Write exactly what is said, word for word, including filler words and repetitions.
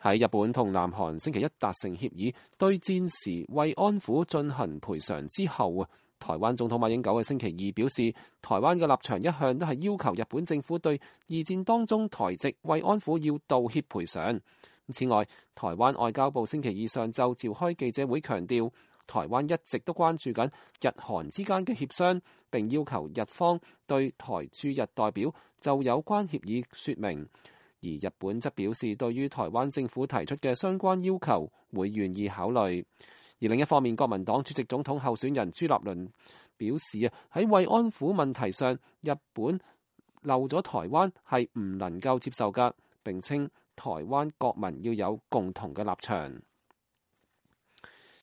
喺日本同南韓星期一達成協議，對戰時慰安婦進行賠償之後啊，台灣總統馬英九喺星期二表示，台灣嘅立場一向都係要求日本政府對二戰當中台籍慰安婦要道歉賠償。此外，台灣外交部星期二上晝召開記者會，強調台灣一直都關注緊日韓之間嘅協商，並要求日方對台駐日代表就有關協議說明。而日本則表示，對於台灣政府提出嘅相關要求，會願意考慮。而另一方面，國民黨主席總統候選人朱立倫表示啊，喺慰安婦問題上，日本漏咗台灣係唔能夠接受㗎，並稱台灣國民要有共同嘅立場。